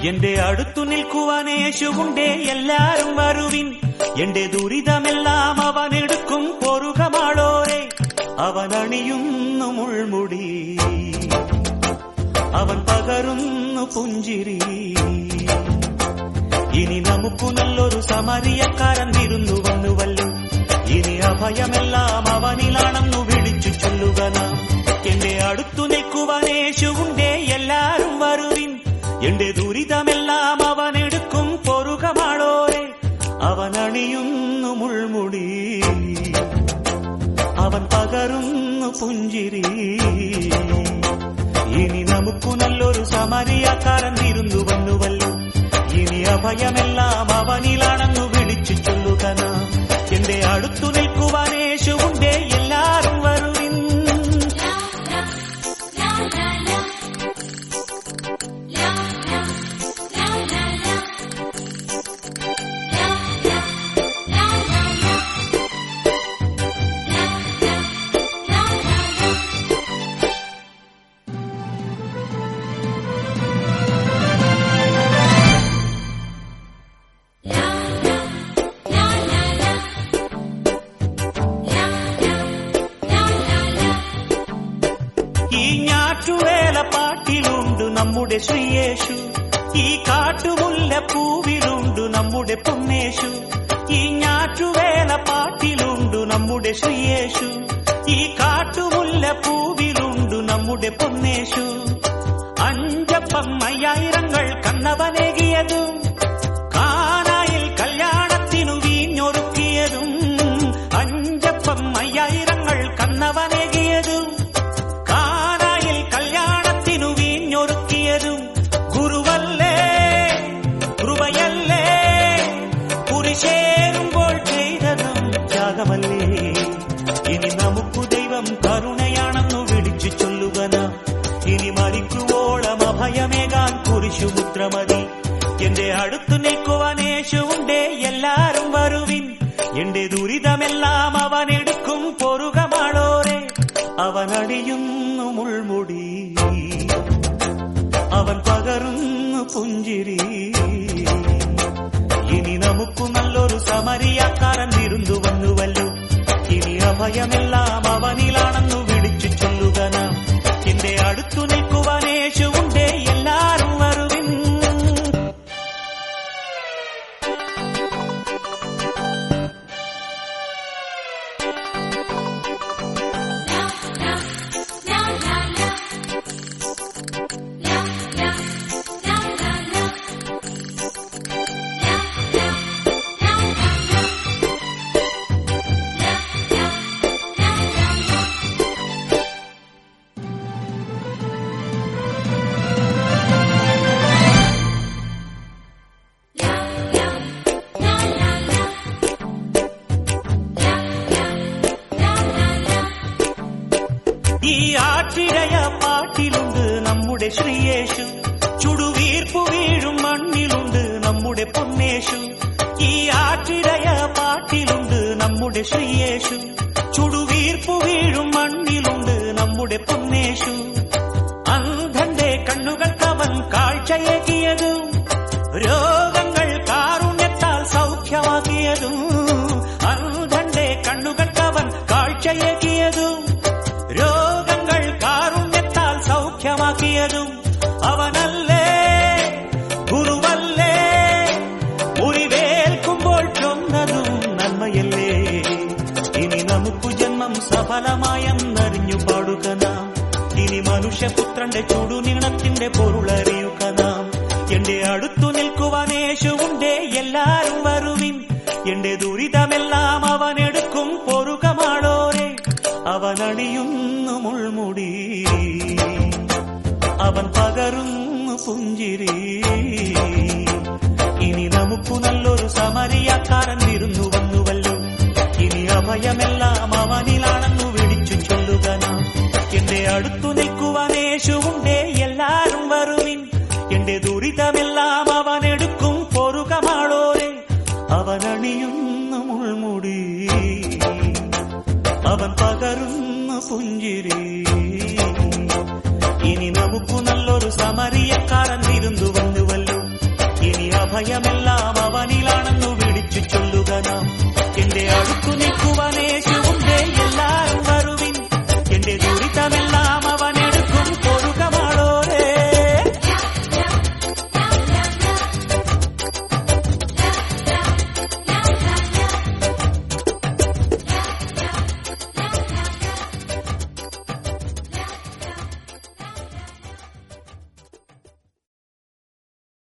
എന്റെ അടുത്തു നിൽക്കുവാൻ യേശുവുണ്ടേ, എല്ലാരും വരുവിൻ. എന്റെ ദുരിതമെല്ലാം അവനെടുക്കും, പൊറുകമാളോരെ. അവനണിയുന്നു മുൾമുടി, അവൻ പകരുന്നു പുഞ്ചിരി. ഇനി നമുക്കു നല്ലൊരു സമരിയക്കാരൻ വിരുന്നു വന്നുവല്ലോ. ഇനി അഭയമെല്ലാം അവനിലാണെന്നു വിളിച്ചു ചൊല്ലുക നാം. എന്റെ അടുത്തു നിൽക്കുവാൻ യേശുവുണ്ടേ, എല്ലാരും വരുവിൻ. എന്റെ ദുരിതമെല്ലാം അവനെടുക്കും, പൊറുകമാളോരെ. അവനണിയുന്നു മുൾമുടി, അവൻ പകരുന്നു പുഞ്ചിരി. ഇനി നമുക്കു നല്ലൊരു സമരിയക്കാരൻ വിരുന്നു വന്നുവല്ലോ. ഇനി അഭയമെല്ലാം അവനിലാണെന്നു വിളിച്ചു ചൊല്ലുക നാം. എന്റെ അടുത്തു നിൽക്കുവാൻ യേശുവുണ്ടേ, എല്ലാരും വരുവിൻ. പാട്ടിലുണ്ട് നമ്മുടെ ശ്രീയേശു, ഈ കാട്ടുമുല്ല പൂവിലുണ്ട് നമ്മുടെ പൊന്നേശു. ഈ ഞാറ്റുവേല പാട്ടിലുണ്ട് നമ്മുടെ ശ്രീയേശു, ഈ കാട്ടുമുല്ല പൂവിലുണ്ട് നമ്മുടെ പൊന്നേശു. അഞ്ചപ്പം 5000 കണ്ണവനേകിയതും, കാനായിൽ കല്യാണത്തിനു വീഞ്ഞൊരുക്കിയതും. അഞ്ചപ്പം 5000 കണ്ണവനേകിയതും, കാനായിൽ കല്യാണത്തിനു വീഞ്ഞൊരുക്കിയതും. ഗുരുവല്ലേ, കൃപയല്ലേ, കുരിശേറുമ്പോൾ ചെയ്തതും ത്യാഗമല്ലേ. ഇനി നമുക്കു ദൈവം കരുണയാണെന്നു വിളിച്ചു ചൊല്ലുക നാം. ഇനി മരിക്കുവോളം അഭയമേകാൻ കുരിശുമുദ്രമതി. എന്റെ അടുത്തു നിൽക്കുവാൻ യേശുവുണ്ടേ, എല്ലാരും വരുവിൻ. എന്റെ ദുരിതമെല്ലാം അവനെടുക്കും, പൊറുകമാളോരെ. അവനണിയുന്നു മുൾമുടി, അവൻ പകരുന്നു പുഞ്ചിരി. ഇനി നമുക്കു നല്ലൊരു സമരിയക്കാരൻ വിരുന്നു വന്നുവല്ലോ. ഇനി അഭയമെല്ലാം അവനിലാണെന്നു വിളിച്ചു ചൊല്ലുക നാം. എന്റെ അടുത്തു നിൽക്കുവാൻ യേശുവുണ്ടേ, എല്ലാരും വരുവിൻ. ഈ ആറ്റിടയ പാട്ടിലുണ്ട് നമ്മുടെ ശ്രീയേശു, ചുടുവീർപ്പു വീഴും മണ്ണിലുണ്ട് നമ്മുടെ പൊന്നേശു. ഈ ആറ്റിടയ പാട്ടിലുണ്ട് നമ്മുടെ ശ്രീയേശു, ചുടുവീർപ്പു വീഴും മണ്ണിലുണ്ട് നമ്മുടെ പൊന്നേശു. അന്ധന്റെ കണ്ണുകൾക്കവൻ കാഴ്ചയേകിയതും, രോഗങ്ങൾ കാരുണ്യത്താൽ സൗഖ്യമാക്കിയതും. അന്ധന്റെ കണ്ണുകൾക്കവൻ കാഴ്ചയേകിയതും, രോഗങ്ങൾ കാരുണ്യത്താൽ സൗഖ്യമാക്കിയതും. അവനല്ലേ, ഗുരുവല്ലേ, മുറിവേൽക്കുമ്പോൾ ചൊന്നതും നന്മയല്ലേ. ഇനി നമുക്കു ജന്മം സഫലമായെന്നറിഞ്ഞു പാടുക നാം. ഇനി മനുഷ്യപുത്രന്റെ ചുടുനീളത്തിന്റെ പൊരുളറിയുക നാം. എന്റെ അടുത്തു നിൽക്കുവാൻ യേശുവുണ്ടേ, എല്ലാരും വരുവിൻ. എന്റെ ദുരിതമെല്ലാം അവനെടുക്കും, പൊറുകമാളോരെ. അവനണിയുന്നു മുൾമുടി, അവൻ പകരുന്നു പുഞ്ചിരി. ഇനി നമുക്കു നല്ലൊരു സമരിയക്കാരൻ വിരുന്നു വന്നുവല്ലോ. ഇനി അഭയമെല്ലാം അവനിലാണെന്നു വിളിച്ചു ചൊല്ലുക നാം. എന്റെ അടുത്തു നിൽക്കുവാൻ യേശുവുണ്ടേ, എല്ലാരും വരുവിൻ. എന്റെ ദുരിതമെല്ലാം അവനെടുക്കും, പൊറുകമാളോരെ. അവനണിയുന്നു മുൾമുടി, അവൻ പകരുന്നു പുഞ്ചിരി.